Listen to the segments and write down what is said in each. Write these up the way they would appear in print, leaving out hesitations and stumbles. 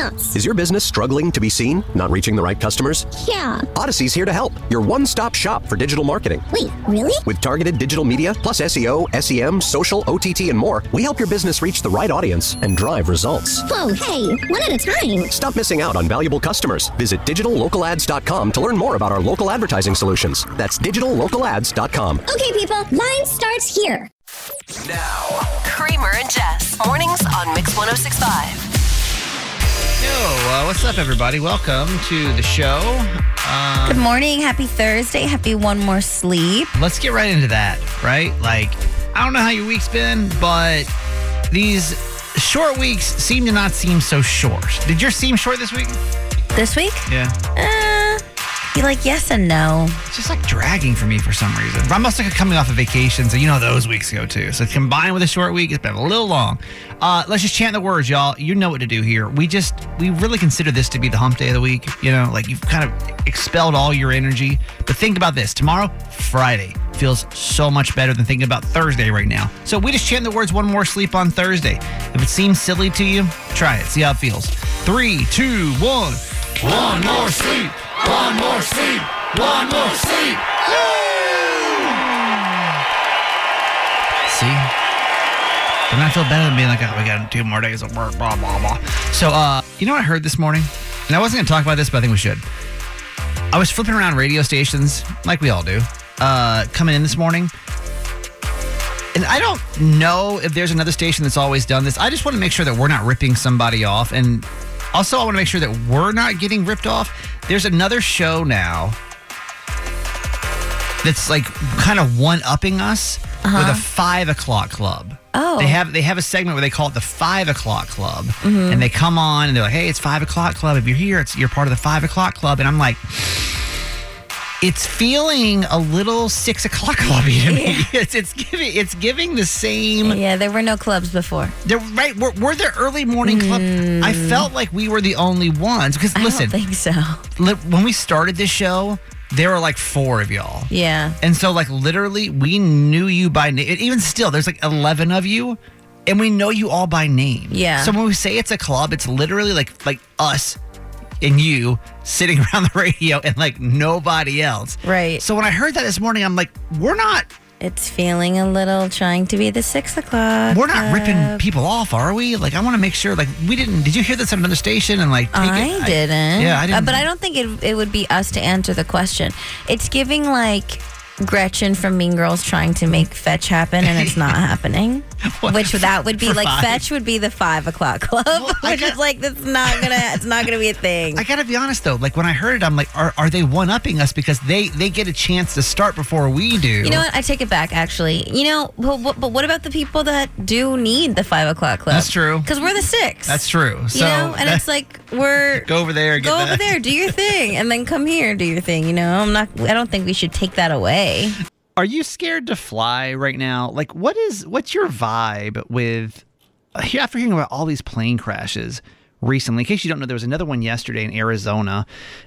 else. Is your business struggling to be seen? Not reaching the right customers? Yeah. Odyssey's here to help. Your one-stop shop for digital marketing. Wait, really? With targeted digital media, plus SEO, SEM, social, OTT, and more, we help your business reach the right audience and drive results. Whoa, hey, one at a time. Stop missing out on valuable customers. Visit digitallocalads.com to learn more about our local advertising solutions. That's digitallocalads.com. Okay, people, line starts here. Now, Kramer and Jess. Mornings on Mix 106.5. Yo, what's up, everybody? Welcome to the show. Good morning. Happy Thursday. Happy one more sleep. Let's get right into that, right? Like, I don't know how your week's been, but these short weeks seem to not seem so short. Did yours seem short this week? This week? Yeah. Be like yes and no. It's just like dragging for me for some reason. I'm also coming off of vacation, so you know those weeks go too. So combined with a short week, it's been a little long. Let's just chant the words, y'all. You know what to do here. We really consider this to be the hump day of the week. You know, like you've kind of expelled all your energy. But think about this. Tomorrow, Friday, feels so much better than thinking about Thursday right now. So we just chant the words one more sleep on Thursday. If it seems silly to you, try it. See how it feels. 3, 2, 1. One more sleep. One more sleep. One more sleep. Woo! See? Doesn't that feel better than being like, oh, we got 2 more days of work, blah, blah, blah. So, you know what I heard this morning? And I wasn't going to talk about this, but I think we should. I was flipping around radio stations, like we all do, coming in this morning. And I don't know if there's another station that's always done this. I just want to make sure that we're not ripping somebody off. And also, I want to make sure that we're not getting ripped off. There's another show now that's like kind of one-upping us with a 5 o'clock club. Oh. They have a segment where they call it the 5 o'clock club. Mm-hmm. And they come on and they're like, hey, it's 5 o'clock club. If you're here, you're part of the 5 o'clock club. And I'm like, it's feeling a little 6 o'clock clubby to me. Yeah. It's giving the same. Yeah, there were no clubs before. Right? Were there early morning club? I felt like we were the only ones because listen, I don't think so. When we started this show, there were like 4 of y'all. Yeah. And so like literally, we knew you by name. Even still, there's like 11 of you, and we know you all by name. Yeah. So when we say it's a club, it's literally like us and you sitting around the radio and like nobody else. Right. So when I heard that this morning, I'm like, we're not feeling a little trying to be the 6 o'clock. We're not ripping people off, are we? Like, I want to make sure, like, we didn't. Did you hear this on another station? And like, I didn't. Yeah, I didn't. But I don't think it would be us to answer the question. It's giving like Gretchen from Mean Girls trying to make fetch happen, and it's not happening. Which that would be like 5? Fetch would be the 5 o'clock club, which is like it's not gonna be a thing. I gotta be honest though, like when I heard it, I'm like, are they one-upping us because they get a chance to start before we do? You know what? I take it back. Actually, you know, but what about the people that do need the 5 o'clock club? That's true. Because we're the 6. That's true. So you know, and it's like we're go over there, go over there, do your thing, and then come here, do your thing. You know, I don't think we should take that away. Are you scared to fly right now? Like, what's your vibe with after hearing about all these plane crashes recently? In case you don't know, there was another one yesterday in Arizona.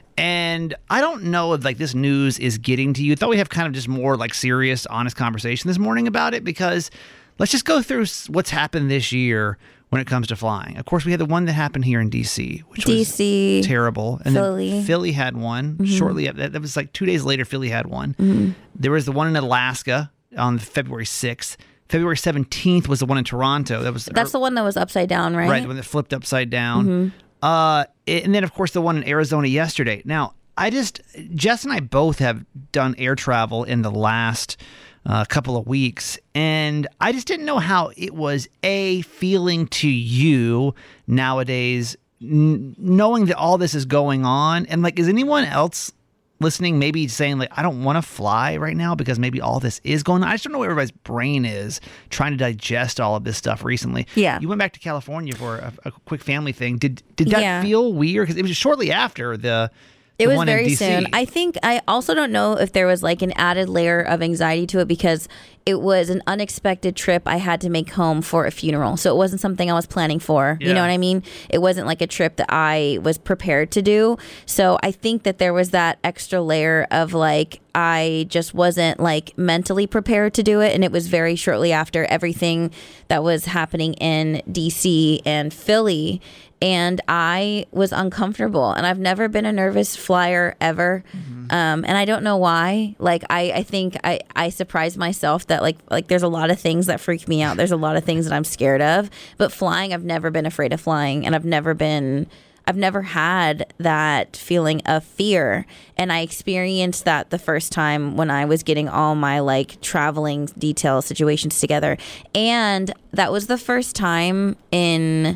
And I don't know if like this news is getting to you. I thought we have kind of just more like serious, honest conversation this morning about it, because let's just go through what's happened this year when it comes to flying. Of course, we had the one that happened here in D.C., which was terrible. And Philly. Then Philly had one shortly. That was like 2 days later, Philly had one. There was the one in Alaska on February 6th. February 17th was the one in Toronto. That's the one that was upside down, right? Right, the one that flipped upside down. And then, of course, the one in Arizona yesterday. Now, Jess and I both have done air travel in the last couple of weeks, and I just didn't know how it was feeling to you nowadays, knowing that all this is going on. And like, is anyone else listening maybe saying like, I don't want to fly right now because maybe all this is going on? I just don't know where everybody's brain is trying to digest all of this stuff recently. Yeah. You went back to California for a quick family thing. Did that feel weird? Because it was shortly after it was very soon. I think I also don't know if there was like an added layer of anxiety to it because it was an unexpected trip I had to make home for a funeral. So it wasn't something I was planning for. Yeah. You know what I mean? It wasn't like a trip that I was prepared to do. So I think that there was that extra layer of like, I just wasn't like mentally prepared to do it. And it was very shortly after everything that was happening in DC and Philly. and I was uncomfortable, and I've never been a nervous flyer ever. And I don't know why. Like, I think I surprised myself that like there's a lot of things that freak me out. There's a lot of things that I'm scared of, but flying, I've never been afraid of flying, and I've never had that feeling of fear. And I experienced that the first time when I was getting all my like traveling detail situations together. And that was the first time in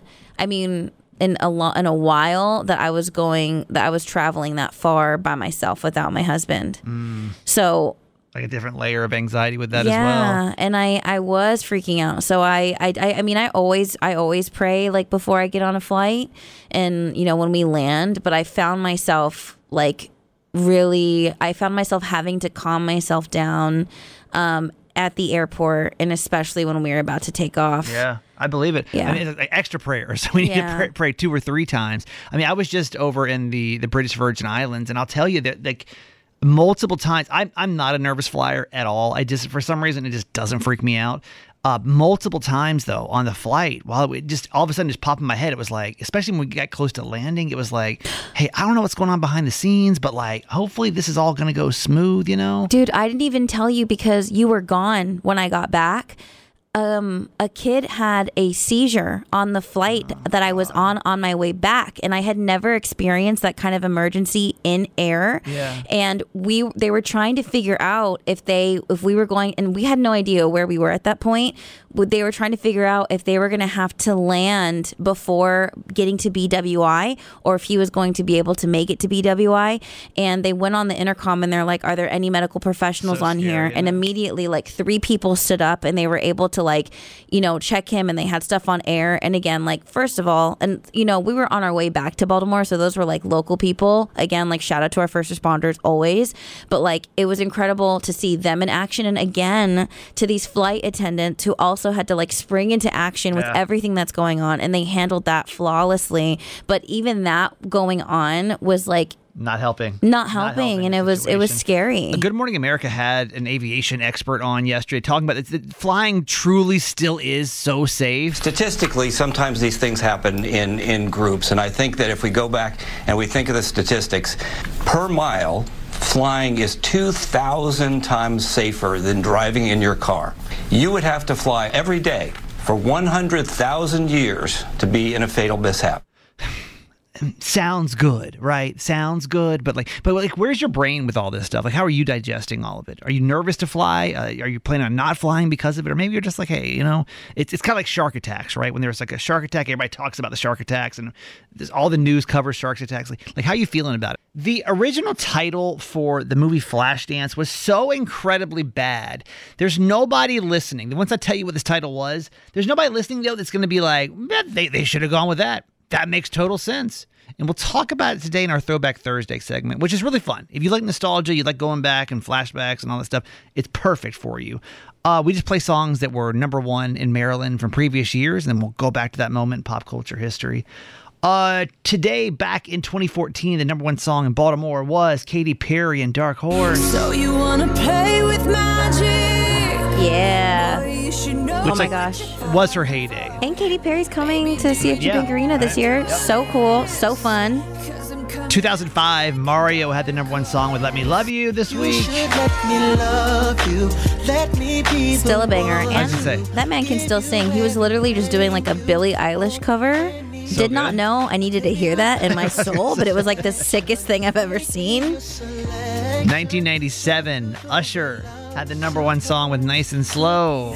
a while that I was traveling that far by myself without my husband. So like a different layer of anxiety with that as well. Yeah, and I was freaking out. So I mean, I always pray like before I get on a flight, and when we land. But I found myself having to calm myself down at the airport, and especially when we were about to take off. Yeah, I believe it. Yeah. I mean, it's like extra prayers. We need to pray 2 or 3 times. I mean, I was just over in the British Virgin Islands, and I'll tell you that like multiple times, I'm not a nervous flyer at all. I just, for some reason, it just doesn't freak me out. Multiple times though on the flight, while it just all of a sudden just popped in my head, it was like, especially when we got close to landing, it was like, hey, I don't know what's going on behind the scenes, but like, hopefully this is all going to go smooth, Dude, I didn't even tell you because you were gone when I got back. A kid had a seizure on the flight that I was on my way back, and I had never experienced that kind of emergency in air. Yeah. And they were trying to figure out if we were going, and we had no idea where we were at that point. They were trying to figure out if they were going to have to land before getting to BWI, or if he was going to be able to make it to BWI. And they went on the intercom, and they're like, "Are there any medical professionals on here?" Yeah. And immediately, like 3 people stood up, and they were able to check him, and they had stuff on air. And again, like, first of all, and we were on our way back to Baltimore, so those were like local people. Again, like, shout out to our first responders always. But like, it was incredible to see them in action, and again to these flight attendants who also had to like spring into action with everything that's going on, and they handled that flawlessly. But even that going on was like not helping, and it was scary. Good Morning America had an aviation expert on yesterday talking about that flying truly still is so safe. Statistically, sometimes these things happen in groups, and I think that if we go back and we think of the statistics, per mile, flying is 2,000 times safer than driving in your car. You would have to fly every day for 100,000 years to be in a fatal mishap. Sounds good, right? Sounds good, but where's your brain with all this stuff? Like, how are you digesting all of it? Are you nervous to fly? Are you planning on not flying because of it? Or maybe you're just like, hey, it's kind of like shark attacks, right? When there's like a shark attack, everybody talks about the shark attacks, and all the news covers shark attacks. Like, how are you feeling about it? The original title for the movie Flashdance was so incredibly bad. There's nobody listening. Once I tell you what this title was, there's nobody listening though that's going to be like, they should have gone with that. That makes total sense. And we'll talk about it today in our Throwback Thursday segment, which is really fun. If you like nostalgia, you like going back and flashbacks and all that stuff, it's perfect for you. We just play songs that were number 1 in Maryland from previous years, and then we'll go back to that moment in pop culture history. Today, back in 2014, the number 1 song in Baltimore was Katy Perry and Dark Horse. So you wanna play with magic? Yeah. Which, oh my gosh. Was her heyday. And Katy Perry's coming to CFG Bank Arena this year. Yep. So cool. So fun. 2005, Mario had the number 1 song with Let Me Love You this week. Still a banger. And that man can still sing. He was literally just doing like a Billie Eilish cover. Did not know I needed to hear that in my soul, but it was like the sickest thing I've ever seen. 1997, Usher had the number 1 song with Nice and Slow.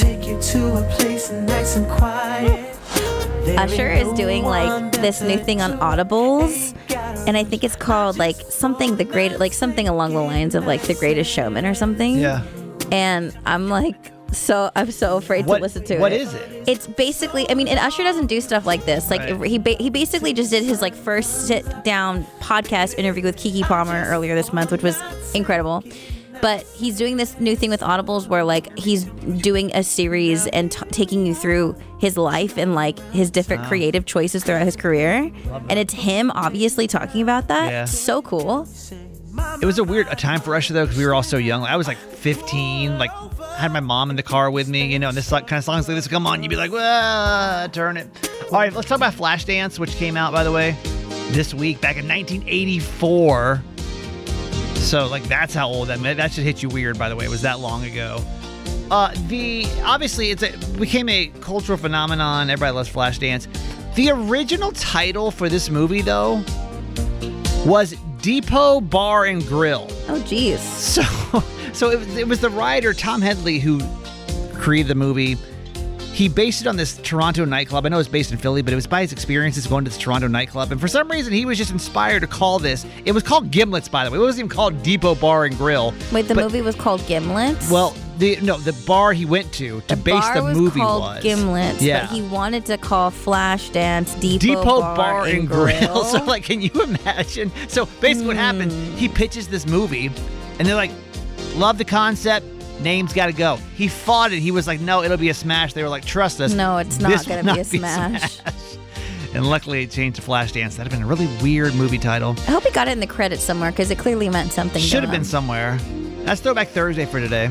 Usher is doing like this new thing on Audibles, and I think it's called like something something along the lines of like The Greatest Showman or something. Yeah. And I'm so afraid to listen to it. What is it? It's basically, and Usher doesn't do stuff like this. Like he basically just did his like first sit down podcast interview with Keke Palmer earlier this month, which was incredible. But he's doing this new thing with Audibles where like he's doing a series and taking you through his life and like his different creative choices throughout his career. And it's him obviously talking about that. Yeah. So cool. It was a time for Usher, though, because we were all so young. I was like 15, like, I had my mom in the car with me, and this kind of songs like this come on, you'd be like, turn it. All right, let's talk about Flashdance, which came out, by the way, this week, back in 1984. So, like, that's how old that should hit you weird, by the way. It was that long ago. Obviously, it became a cultural phenomenon. Everybody loves Flashdance. The original title for this movie, though, was Depot Bar and Grill. Oh, geez. So it was the writer, Tom Hedley, who created the movie. He based it on this Toronto nightclub. I know it's based in Philly, but it was by his experiences going to this Toronto nightclub. And for some reason, he was just inspired to call this. It was called Gimlets, by the way. It wasn't even called Depot Bar and Grill. Wait, the movie was called Gimlets? Well, the bar he went to base the movie was Gimlets, yeah. But he wanted to call Flashdance Depot Bar and Grill. So, like, can you imagine? So, basically what happened, he pitches this movie, and they're like, love the concept, name's got to go. He fought it. He was like, no, it'll be a smash. They were like, trust us. No, it's not going to be a smash. And luckily, it changed to Flashdance. That'd have been a really weird movie title. I hope he got it in the credits somewhere, because it clearly meant something. Should have been somewhere. That's Throwback Thursday for today.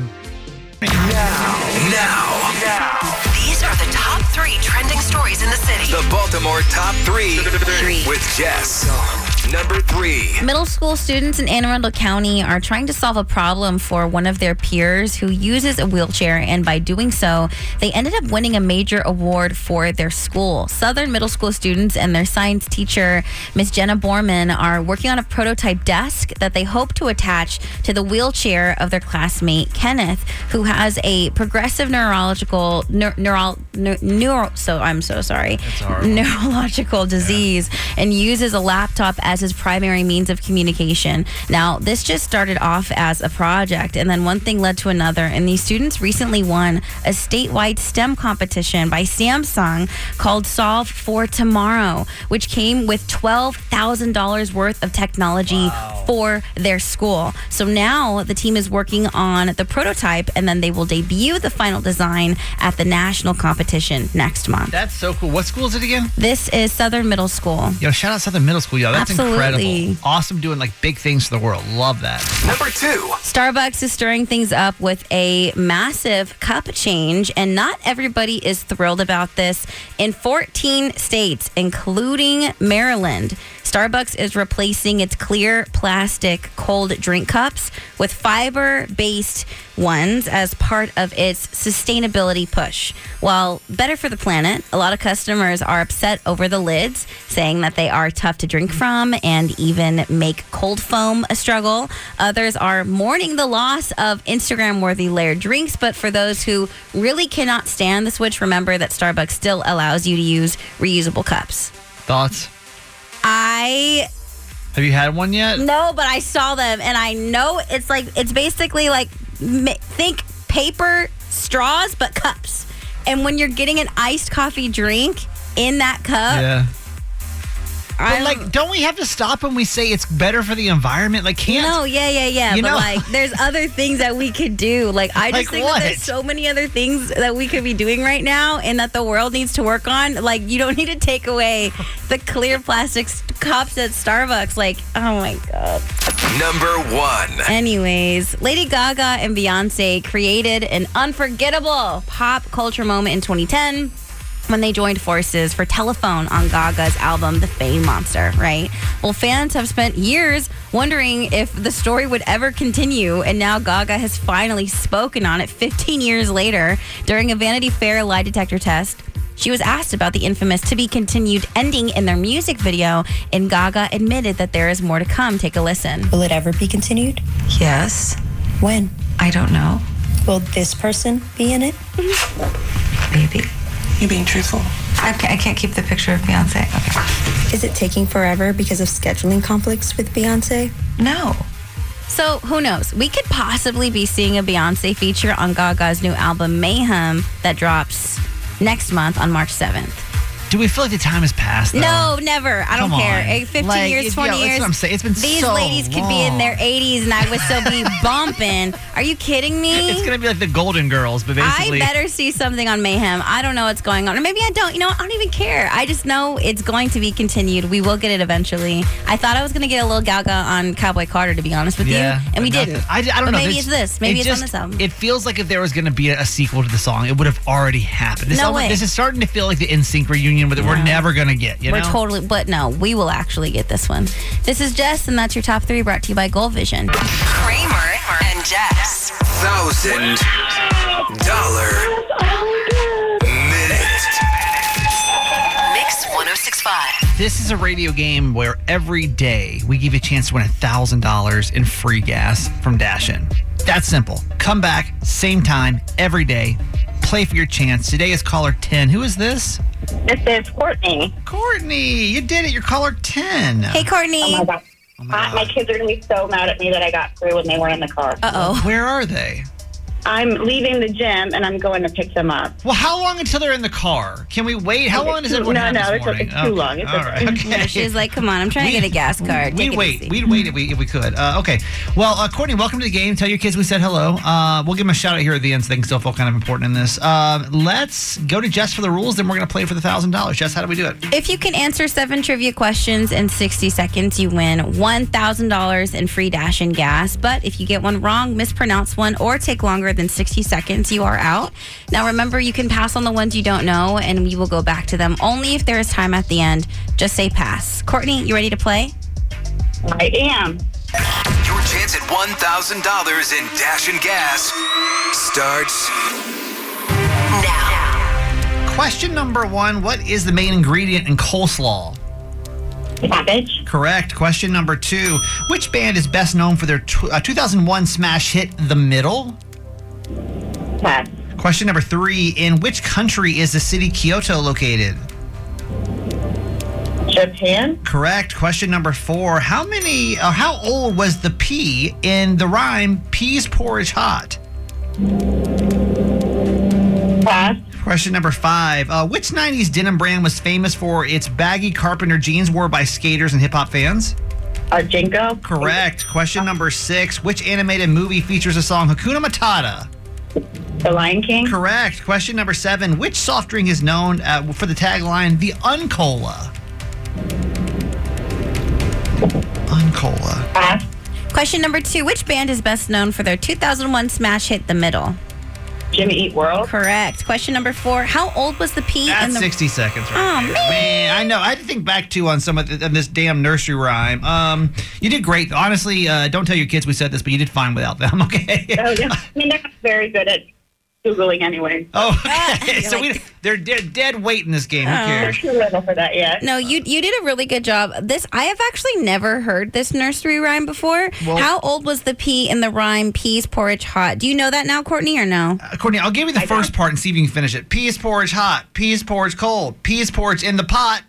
Now. These are the top 3 trending stories in the city. The Baltimore Top 3 with Jess. Number 3. Middle school students in Anne Arundel County are trying to solve a problem for one of their peers who uses a wheelchair, and by doing so, they ended up winning a major award for their school. Southern middle school students and their science teacher, Miss Jenna Borman, are working on a prototype desk that they hope to attach to the wheelchair of their classmate, Kenneth, who has a progressive neurological disease and uses a laptop as his primary means of communication. Now, this just started off as a project, and then one thing led to another, and these students recently won a statewide STEM competition by Samsung called Solve for Tomorrow, which came with $12,000 worth of technology for their school. So now the team is working on the prototype, and then they will debut the final design at the national competition next month. That's so cool. What school is it again? This is Southern Middle School. Yo, shout out Southern Middle School, yo. That's Absolutely. Incredible. Awesome doing like big things for the world. Love that. Number 2. Starbucks is stirring things up with a massive cup change, and not everybody is thrilled about this. In 14 states, including Maryland, Starbucks is replacing its clear plastic cold drink cups with fiber-based ones as part of its sustainability push. While better for the planet, a lot of customers are upset over the lids, saying that they are tough to drink from and even make cold foam a struggle. Others are mourning the loss of Instagram-worthy layered drinks, but for those who really cannot stand the switch, remember that Starbucks still allows you to use reusable cups. Thoughts? Have you had one yet? No, but I saw them, and I know it's basically like, think paper straws, but cups. And when you're getting an iced coffee drink in that cup. Yeah. But don't we have to stop when we say it's better for the environment? Like, can't? No, yeah. But like, there's other things that we could do. Like, I just think that there's so many other things that we could be doing right now, and that the world needs to work on. Like, you don't need to take away the clear plastic cups at Starbucks. Like, oh my God. Number 1. Anyways, Lady Gaga and Beyonce created an unforgettable pop culture moment in 2010. when they joined forces for Telephone on Gaga's album, The Fame Monster, right? Well, fans have spent years wondering if the story would ever continue, and now Gaga has finally spoken on it 15 years later. During a Vanity Fair lie detector test, she was asked about the infamous To Be Continued ending in their music video, and Gaga admitted that there is more to come. Take a listen. Will it ever be continued? Yes. When? I don't know. Will this person be in it? Maybe. You being truthful? I can't keep the picture of Beyonce. Okay. Is it taking forever because of scheduling conflicts with Beyonce? No. So who knows? We could possibly be seeing a Beyonce feature on Gaga's new album, Mayhem, that drops next month on March 7th. Do we feel like the time has passed, though? No, never. I don't Come care. on. 15 years, 20 years. That's what I'm saying. It's been these so ladies could be in their 80s and I would still be bumping. Are you kidding me? It's going to be like the Golden Girls, but basically... I better see something on Mayhem. I don't know what's going on. Or maybe I don't. You know, I don't even care. I just know it's going to be continued. We will get it eventually. I thought I was going to get a little Gaga on Cowboy Carter, to be honest with you. And we didn't. I don't know. Maybe it's this. Maybe it's on this album. It feels like if there was going to be a sequel to the song, it would have already happened. No way. This is starting to feel like the NSYNC reunion that we're never going to get. You know? But no, we will actually get this one. This is Jess, and that's your top 3 brought to you by Gold Vision. Kramer and Jess. $1,000 minute. Mix 106.5. This is a radio game where every day we give you a chance to win $1,000 in free gas from Dash In. That's simple. Come back, same time, every day. Play for your chance. Today is caller 10. Who is this? This is Courtney. Courtney, you did it. You're caller 10. Hey, Courtney. Oh, my God. My kids are going to be so mad at me that I got through when they were in the car. Uh-oh. Where are they? I'm leaving the gym, and I'm going to pick them up. Well, how long until they're in the car? Can we wait? How long does everyone have this morning? It's too long. It's all right. Okay. Yeah, she's like, come on, I'm trying to get a gas card. We'd wait if we could. Okay. Well, Courtney, welcome to the game. Tell your kids we said hello. We'll give them a shout out here at the end so they can still feel kind of important in this. Let's go to Jess for the rules, then we're going to play for the $1,000. Jess, how do we do it? If you can answer 7 trivia questions in 60 seconds, you win $1,000 in free Dash In gas. But if you get one wrong, mispronounce one, or take longer than 60 seconds, you are out. Now remember, you can pass on the ones you don't know, and we will go back to them only if there is time at the end. Just say pass. Courtney, you ready to play? I am. Your chance at $1,000 in Dash In gas starts now. Question number 1. What is the main ingredient in coleslaw? Cabbage. Correct. Question number 2. Which band is best known for their 2001 smash hit, The Middle? Pass. Question number 3. In which country is the city Kyoto located? Japan. Correct. Question number 4. How old was the pea in the rhyme Peas Porridge Hot? Pass. Question number 5. Which 90s denim brand was famous for its baggy carpenter jeans worn by skaters and hip-hop fans? Jinko. Correct. Question number 6. Which animated movie features the song Hakuna Matata? The Lion King. Correct. Question number 7. Which soft drink is known for the tagline, the Uncola? Uncola. Pass. Question number 2. Which band is best known for their 2001 smash hit, The Middle? Jimmy Eat World. Correct. Question number 4. How old was the pea? That's 60 seconds right there. Man, I know. I had to think back, too, on some of this damn nursery rhyme. You did great. Honestly, don't tell your kids we said this, but you did fine without them, okay? Oh, yeah. I mean, they're not very good at Googling anyway. Oh, okay. So they're dead weight in this game. Who cares? They're too little for that yet. No, you did a really good job. I have actually never heard this nursery rhyme before. Well, how old was the pea in the rhyme Peas Porridge Hot? Do you know that now, Courtney, or no? Courtney, I'll give you the first part and see if you can finish it. Peas porridge hot, peas porridge cold, peas porridge in the pot.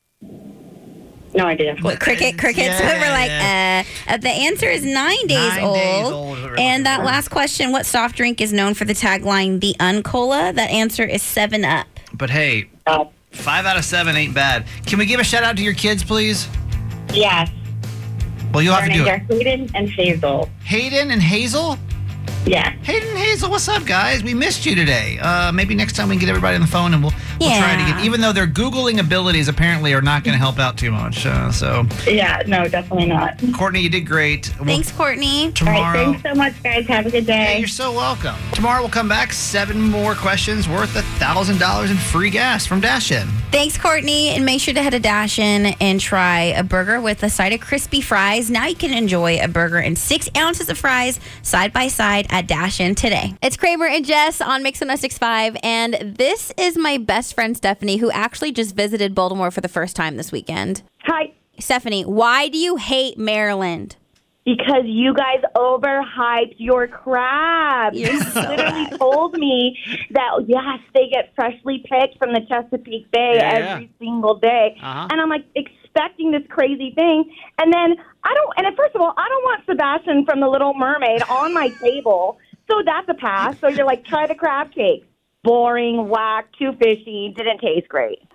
No idea. What, cricket? Yeah, so we're like, the answer is 9 days old. And that last question, what soft drink is known for the tagline, the Uncola? That answer is 7-Up. But hey, 5 out of 7 ain't bad. Can we give a shout out to your kids, please? Yes. Well, you'll have to do it. Hayden and Hazel. Hayden and Hazel? Yeah. Hayden and Hazel, what's up, guys? We missed you today. Maybe next time we can get everybody on the phone and we'll try it again. Even though their Googling abilities apparently are not going to help out too much. Yeah, no, definitely not. Courtney, you did great. Thanks, Courtney. Tomorrow. All right, thanks so much, guys. Have a good day. Hey, you're so welcome. Tomorrow we'll come back. 7 more questions worth $1,000 in free gas from Dash In. Thanks, Courtney. And make sure to head to Dash In and try a burger with a side of crispy fries. Now you can enjoy a burger and 6 ounces of fries side by side at Dash In today. It's Kramer and Jess on Mix 106.5, and this is my best friend Stephanie, who actually just visited Baltimore for the first time this weekend. Hi. Stephanie, why do you hate Maryland? Because you guys overhyped your crabs. You literally told me that, yes, they get freshly picked from the Chesapeake Bay every single day. And I'm like expecting this crazy thing. And then first of all, I don't want Sebastian from The Little Mermaid on my table. So that's a pass. So you're like, try the crab cake. Boring, whack, too fishy, didn't taste great.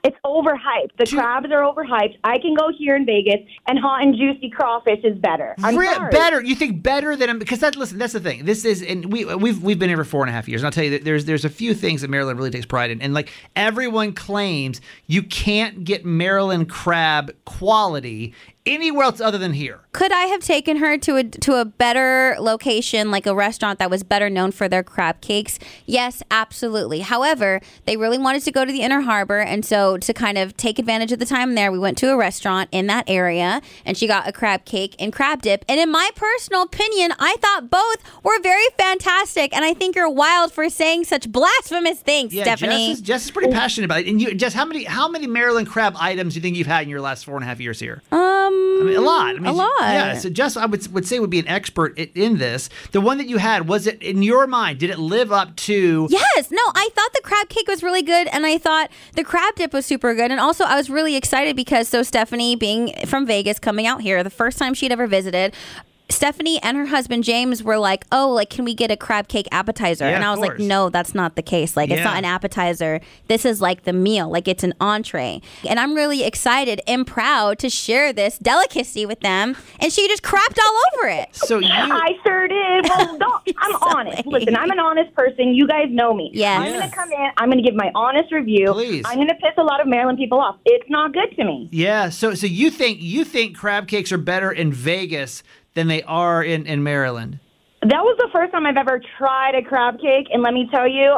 It's overhyped. The crabs are overhyped. I can go here in Vegas, and hot and juicy crawfish is better. I'm sorry. Better? You think better than because listen, that's the thing. This is, and we've been here for 4.5 years. And I'll tell you that there's a few things that Maryland really takes pride in, and like everyone claims, you can't get Maryland crab quality anywhere else other than here. Could I have taken her to a better location, like a restaurant that was better known for their crab cakes? Yes, absolutely. However, they really wanted to go to the Inner Harbor, and so to kind of take advantage of the time there, we went to a restaurant in that area, and she got a crab cake and crab dip. And in my personal opinion, I thought both were very fantastic, and I think you're wild for saying such blasphemous things, Stephanie. Jess is pretty passionate about it. And Jess, how many Maryland crab items do you think you've had in your last 4.5 years here? I mean, a lot. A lot. Yeah, so Jess, I would say would be an expert in this. The one that you had, was it, in your mind, did it live up to... Yes. No, I thought the crab cake was really good, and I thought the crab dip was super good. And also, I was really excited because, Stephanie, being from Vegas, coming out here, the first time she'd ever visited... Stephanie and her husband James were like, can we get a crab cake appetizer? Yeah, and I was like, no, that's not the case. Like, it's not an appetizer. This is like the meal. Like, it's an entree. And I'm really excited and proud to share this delicacy with them. And she just crapped all over it. I sure did. Well, I'm honest. Listen, I'm an honest person. You guys know me. Yes. I'm going to come in. I'm going to give my honest review. Please. I'm going to piss a lot of Maryland people off. It's not good to me. Yeah. So you think crab cakes are better in Vegas than they are in Maryland? That was the first time I've ever tried a crab cake, and let me tell you,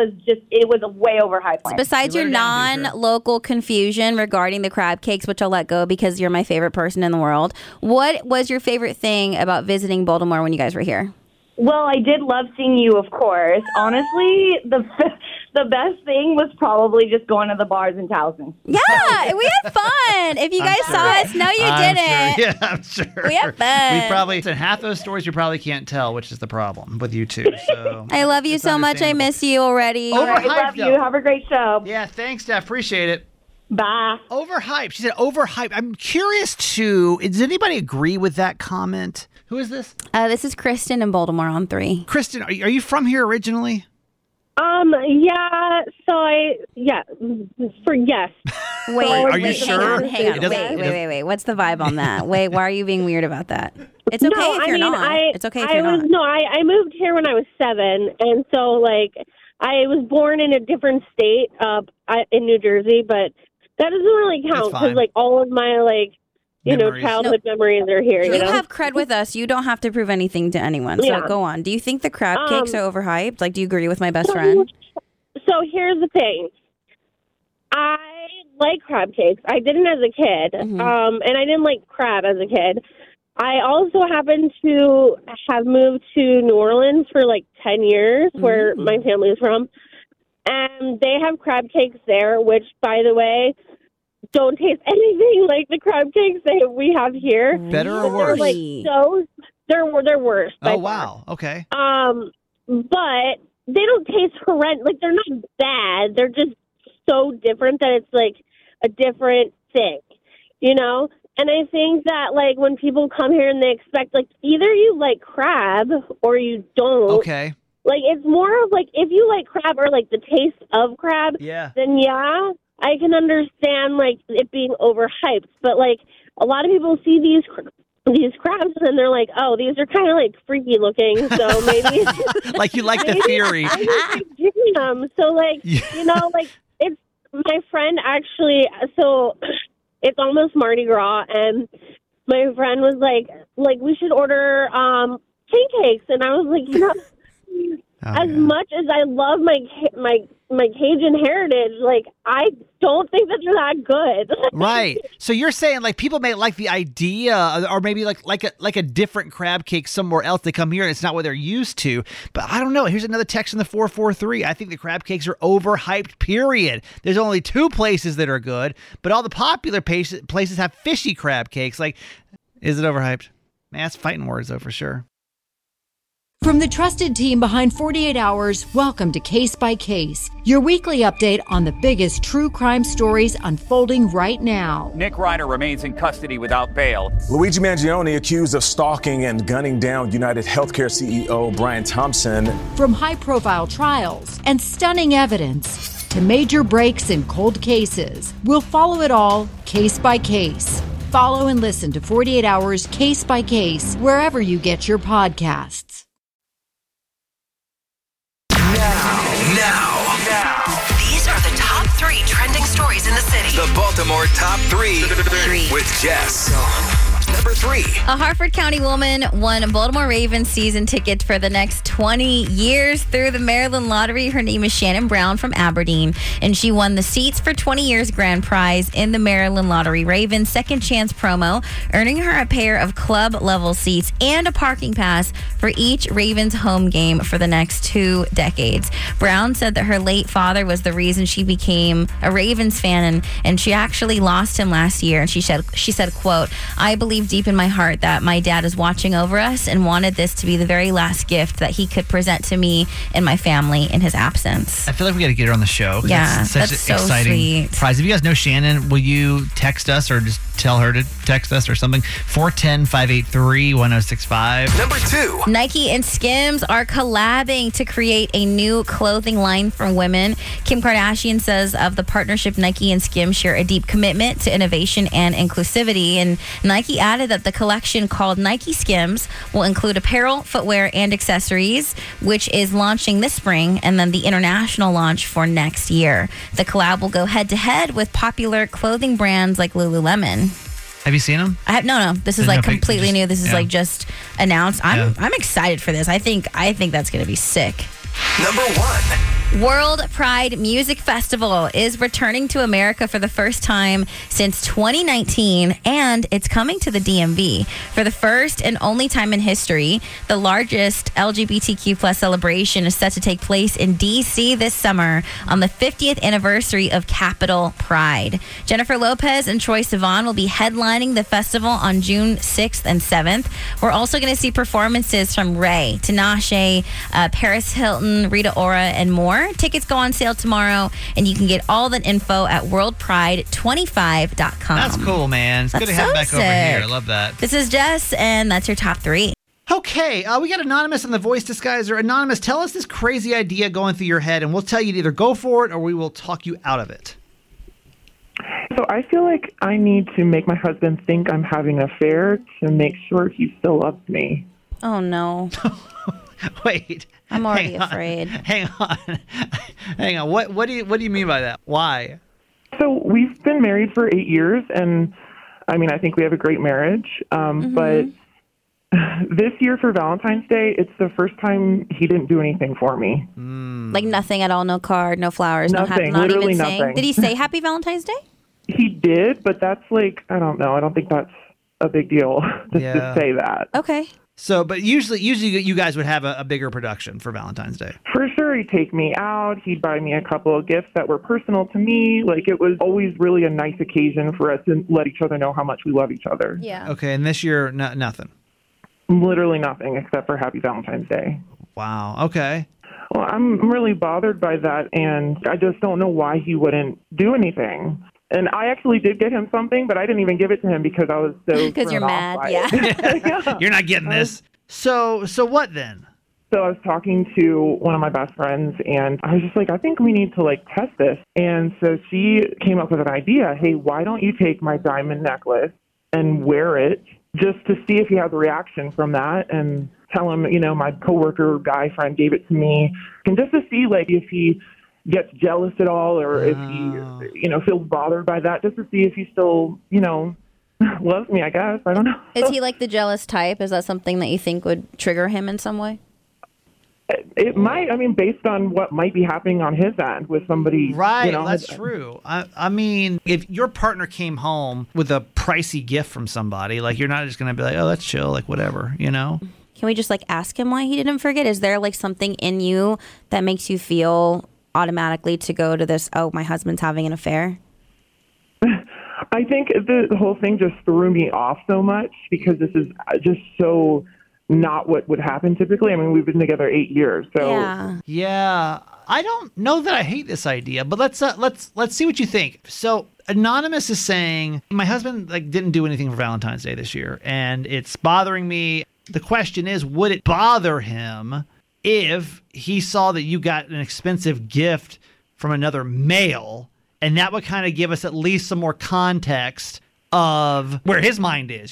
it was a way overhyped. Besides your non-local confusion regarding the crab cakes, which I'll let go because you're my favorite person in the world, what was your favorite thing about visiting Baltimore when you guys were here? Well, I did love seeing you, of course. Honestly, the best thing was probably just going to the bars in Towson. Yeah, we had fun. If you guys saw us, no, you didn't. Sure. Yeah, I'm sure. We had fun. We probably, half those stories you probably can't tell, which is the problem with you two. So I love you so much. I miss you already. I love you. Have a great show. Yeah, thanks, Steph. Appreciate it. Bye. Overhyped. She said overhyped. I'm curious does anybody agree with that comment? Who is this? This is Kristen in Baltimore on 3. Kristen, are you from here originally? Yeah. So yes. Wait, are you sure? Hang on. Wait. What's the vibe on that? Wait, why are you being weird about that? It's okay if you're not. It's okay if you're not. No, I moved here when I was 7, and so I was born in a different state in New Jersey, but that doesn't really count because all of my childhood memories are here. You have cred with us. You don't have to prove anything to anyone. So go on. Do you think the crab cakes are overhyped? Like, do you agree with my best friend? So here's the thing. I like crab cakes. I didn't as a kid, and I didn't like crab as a kid. I also happened to have moved to New Orleans for 10 years, where my family is from, and they have crab cakes there, which, by the way, don't taste anything like the crab cakes that we have here. Better or worse? They're worse. Oh, wow. Okay. But they don't taste horrendous. They're not bad. They're just so different that it's a different thing, And I think that when people come here and they expect either you like crab or you don't. Okay. It's more of if you like crab or the taste of crab. Yeah. Then yeah. I can understand it being overhyped, but a lot of people see these crabs and they're like, oh, these are kind of freaky looking, so maybe you like the theory. I'm doing them, so it's my friend actually. So it's almost Mardi Gras, and my friend was like we should order pancakes, and I was like, as much as I love my Cajun heritage, I don't think that they're that good. Right. So you're saying people may like the idea, or maybe like a different crab cake somewhere else. They come here and it's not what they're used to. But I don't know. Here's another text in the 443. I think the crab cakes are overhyped, period. There's only 2 places that are good, but all the popular places have fishy crab cakes. Is it overhyped? Man, that's fighting words though, for sure. From the trusted team behind 48 Hours, welcome to Case by Case, your weekly update on the biggest true crime stories unfolding right now. Nick Ryder remains in custody without bail. Luigi Mangione accused of stalking and gunning down United Healthcare CEO Brian Thompson. From high-profile trials and stunning evidence to major breaks in cold cases. We'll follow it all, case by case. Follow and listen to 48 Hours Case by Case wherever you get your podcasts. Now. These are the top 3 trending stories in the city. The Baltimore Top 3 with Jess. Number 3. A Harford County woman won Baltimore Ravens season tickets for the next 20 years through the Maryland Lottery. Her name is Shannon Brown from Aberdeen, and she won the Seats for 20 Years grand prize in the Maryland Lottery Ravens Second Chance promo, earning her a pair of club-level seats and a parking pass for each Ravens home game for the next 2 decades. Brown said that her late father was the reason she became a Ravens fan, and she actually lost him last year. And she said, quote, "I believe deep in my heart that my dad is watching over us and wanted this to be the very last gift that he could present to me and my family in his absence." I feel like we got to get her on the show. Yeah, it's such that's an so exciting sweet. prize. If you guys know Shannon, will you text us or just tell her to text us or something? 410-583-1065. Number 2. Nike and Skims are collabing to create a new clothing line for women. Kim Kardashian says of the partnership, Nike and Skims share a deep commitment to innovation and inclusivity. And Nike added that the collection called Nike Skims will include apparel, footwear, and accessories, which is launching this spring, and then the international launch for next year. The collab will go head-to-head with popular clothing brands like Lululemon. Have you seen them? I have no. This is like completely new. This is like just announced. I'm excited for this. I think that's going to be sick. Number 1. World Pride Music Festival is returning to America for the first time since 2019, and it's coming to the DMV. For the first and only time in history, the largest LGBTQ plus celebration is set to take place in D.C. this summer on the 50th anniversary of Capitol Pride. Jennifer Lopez and Troye Sivan will be headlining the festival on June 6th and 7th. We're also going to see performances from Ray, Tinashe, Paris Hilton, Rita Ora, and more. Tickets go on sale tomorrow, and you can get all that info at worldpride25.com. That's cool, man. It's good to have back over here. I love that. This is Jess, and that's your top 3. Okay, we got Anonymous on the voice disguiser. Anonymous, tell us this crazy idea going through your head, and we'll tell you to either go for it or we will talk you out of it. So I feel like I need to make my husband think I'm having an affair to make sure he still loves me. Oh, no. Wait. I'm already afraid. Hang on. What do you mean by that? Why? So we've been married for 8 years, and I mean, I think we have a great marriage. But this year for Valentine's Day, it's the first time he didn't do anything for me. Like nothing at all, no card, no flowers, nothing, not literally even nothing. saying. Did he say Happy Valentine's Day? He did, but that's like, I don't know. I don't think that's a big deal to say that. Okay. So, but usually you guys would have a bigger production for Valentine's Day. For sure, he'd take me out. He'd buy me a couple of gifts that were personal to me. Like, it was always really a nice occasion for us to let each other know how much we love each other. Yeah. Okay, and this year, nothing? Literally nothing except for Happy Valentine's Day. Wow, okay. Well, I'm really bothered by that, and I just don't know why he wouldn't do anything. And I actually did get him something, but I didn't even give it to him because I was so because you're mad. Yeah. You're not getting this. So what then? So I was talking to one of my best friends, and I was just like, I think we need to test this. And so she came up with an idea. Hey, why don't you take my diamond necklace and wear it just to see if he has a reaction from that, and tell him, my coworker guy friend gave it to me, and just to see if he gets jealous at all, or if he, feels bothered by that, just to see if he still, loves me, I guess. I don't know. Is he like the jealous type? Is that something that you think would trigger him in some way? It might. I mean, based on what might be happening on his end with somebody. Right, that's true. I mean, if your partner came home with a pricey gift from somebody, you're not just going to be like, oh, that's chill, whatever, Can we just ask him why he didn't forget? Is there something in you that makes you feel automatically to go to this, oh, my husband's having an affair? I think the whole thing just threw me off so much because this is just so not what would happen typically. I mean, we've been together 8 years, so yeah. I don't know that I hate this idea, but let's see what you think. So Anonymous is saying, my husband didn't do anything for Valentine's Day this year, and it's bothering me. The question is, would it bother him if he saw that you got an expensive gift from another male, and that would kind of give us at least some more context of where his mind is,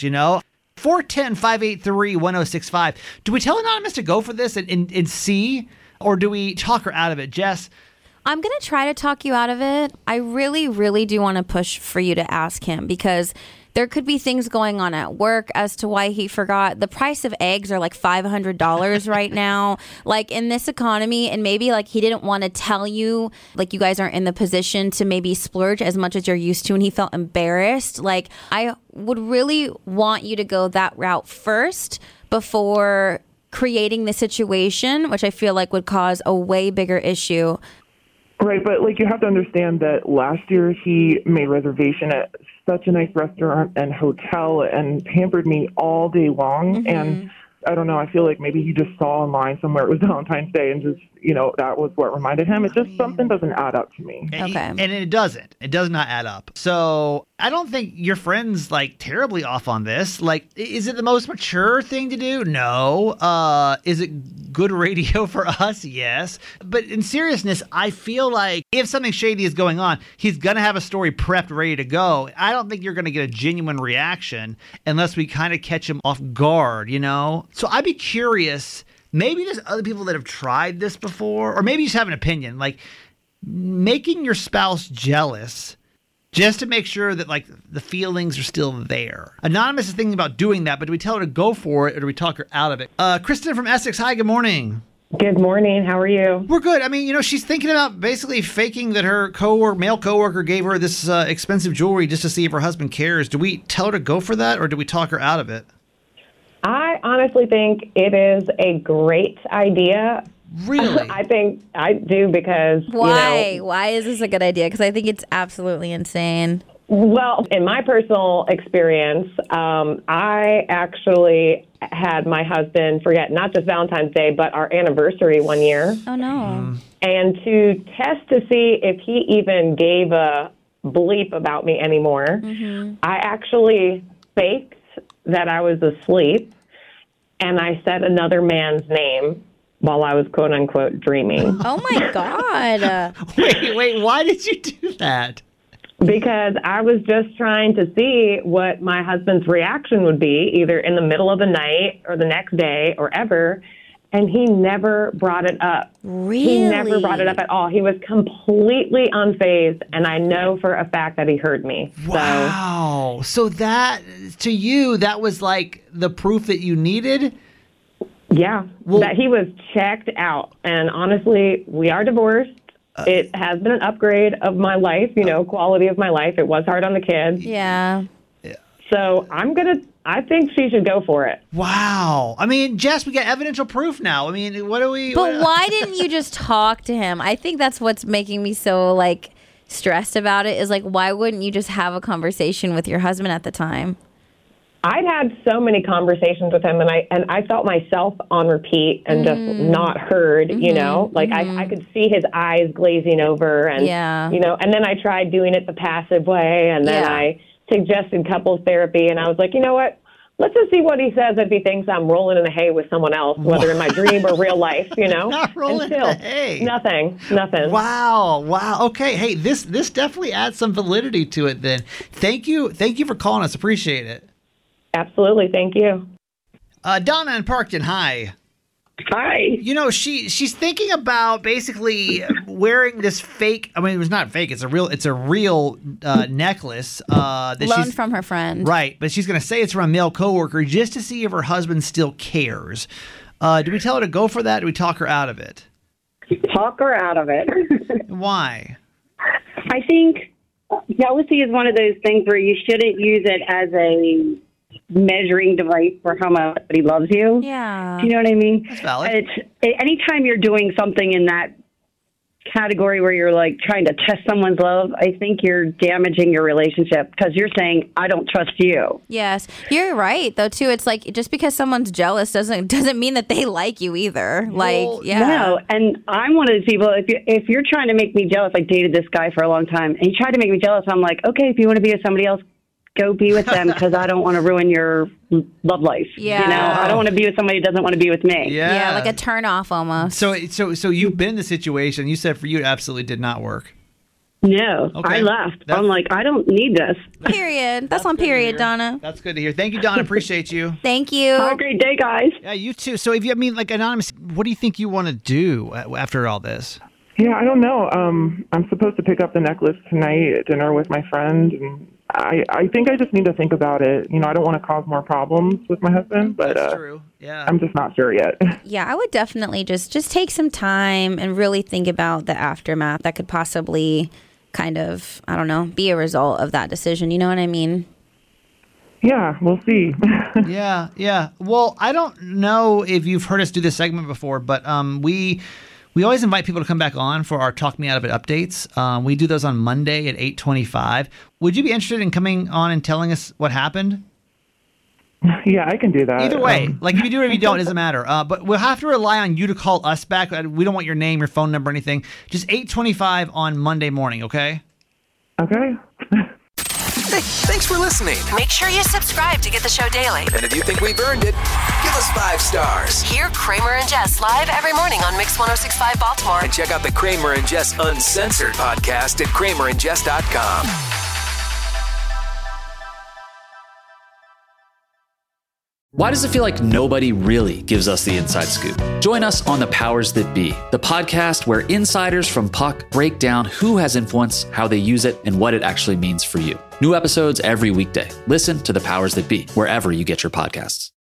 410-583-1065. Do we tell Anonymous to go for this and see, or do we talk her out of it? Jess? I'm going to try to talk you out of it. I really, really do want to push for you to ask him, because there could be things going on at work as to why he forgot. The price of eggs are like $500 right now, like in this economy. And maybe like he didn't want to tell you, like you guys aren't in the position to maybe splurge as much as you're used to. And he felt embarrassed. Like, I would really want you to go that route first before creating the situation, which I feel like would cause a way bigger issue. Right, but like you have to understand that last year he made reservation at such a nice restaurant and hotel and pampered me all day long. Mm-hmm. And I don't know, I feel like maybe he just saw online somewhere it was Valentine's Day and just, that was what reminded him. It just, something doesn't add up to me. Okay. And it doesn't. It does not add up. So I don't think your friend's like terribly off on this. Like, is it the most mature thing to do? No. Is it good radio for us? Yes. But in seriousness, I feel like if something shady is going on, he's going to have a story prepped, ready to go. I don't think you're going to get a genuine reaction unless we kind of catch him off guard, So I'd be curious. Maybe there's other people that have tried this before, or maybe you just have an opinion, like making your spouse jealous just to make sure that like the feelings are still there. Anonymous is thinking about doing that, but do we tell her to go for it or do we talk her out of it? Kristen from Essex, hi, good morning. Good morning. How are you? We're good. I mean, she's thinking about basically faking that her male coworker gave her this expensive jewelry just to see if her husband cares. Do we tell her to go for that or do we talk her out of it? I honestly think it is a great idea. Really? I think I do because, Why? Why is this a good idea? Because I think it's absolutely insane. Well, in my personal experience, I actually had my husband forget not just Valentine's Day, but our anniversary one year. Oh, no. And to test to see if he even gave a bleep about me anymore, I actually faked that I was asleep, and I said another man's name while I was quote-unquote dreaming. Oh, my God. Wait, why did you do that? Because I was just trying to see what my husband's reaction would be, either in the middle of the night or the next day or ever, and he never brought it up. Really? He never brought it up at all. He was completely unfazed, and I know for a fact that he heard me. Wow. So that, to you, that was like the proof that you needed? Yeah, that he was checked out. And honestly, we are divorced. It has been an upgrade of my life, quality of my life. It was hard on the kids. Yeah. So I think she should go for it. Wow. I mean, Jess, we got evidential proof now. I mean, what do we... But why didn't you just talk to him? I think that's what's making me so, stressed about it, is, why wouldn't you just have a conversation with your husband at the time? I'd had so many conversations with him, and I felt myself on repeat and just not heard, I could see his eyes glazing over, and, and then I tried doing it the passive way, and then I suggested couples therapy, and I was like, you know what? Let's just see what he says if he thinks I'm rolling in the hay with someone else, whether in my dream or real life, Not rolling in the hay. Nothing. Wow. Okay. Hey, this definitely adds some validity to it then. Thank you for calling us. Appreciate it. Absolutely. Thank you. Donna in Parkton, hi. Hi. She's thinking about basically wearing this fake. I mean, it's not fake. It's a real necklace that loaned from her friend. Right, but she's going to say it's from a male coworker just to see if her husband still cares. Do we tell her to go for that? Or do we talk her out of it? Talk her out of it. Why? I think jealousy is one of those things where you shouldn't use it as a measuring device for how much somebody loves you. Yeah. Do you know what I mean? That's valid. Anytime you're doing something in that category where you're trying to test someone's love, I think you're damaging your relationship because you're saying, I don't trust you. Yes. You're right, though, too. It's just because someone's jealous doesn't mean that they like you either. No, and I'm one of those people, if you're trying to make me jealous, I dated this guy for a long time, and he tried to make me jealous. I'm like, okay, if you want to be with somebody else, go be with them because I don't want to ruin your love life. Yeah. You know, I don't want to be with somebody who doesn't want to be with me. Yeah, like a turn off almost. So you've been in the situation. You said for you it absolutely did not work. No, Okay. I left. I'm like, I don't need this. Period. That's on period, Donna. That's good to hear. Thank you, Donna. Appreciate you. Thank you. Have a great day, guys. Yeah, you too. So Anonymous, what do you think you want to do after all this? Yeah, I don't know. I'm supposed to pick up the necklace tonight at dinner with my friend, and I think I just need to think about it. You know, I don't want to cause more problems with my husband, but That's true. Yeah. I'm just not sure yet. Yeah, I would definitely just take some time and really think about the aftermath that could possibly kind of, I don't know, be a result of that decision. You know what I mean? Yeah, we'll see. Yeah. Well, I don't know if you've heard us do this segment before, but we always invite people to come back on for our Talk Me Out of It updates. We do those on Monday at 8:25. Would you be interested in coming on and telling us what happened? Yeah, I can do that. Either way, like if you do or if you don't, it doesn't matter. But we'll have to rely on you to call us back. We don't want your name, your phone number, anything. Just 8:25 on Monday morning, okay? Okay. Hey, thanks for listening. Make sure you subscribe to get the show daily. And if you think we've earned it, give us 5 stars. Hear Kramer and Jess live every morning on Mix 106.5 Baltimore. And check out the Kramer and Jess Uncensored podcast at kramerandjess.com. Why does it feel like nobody really gives us the inside scoop? Join us on The Powers That Be, the podcast where insiders from Puck break down who has influence, how they use it, and what it actually means for you. New episodes every weekday. Listen to The Powers That Be, wherever you get your podcasts.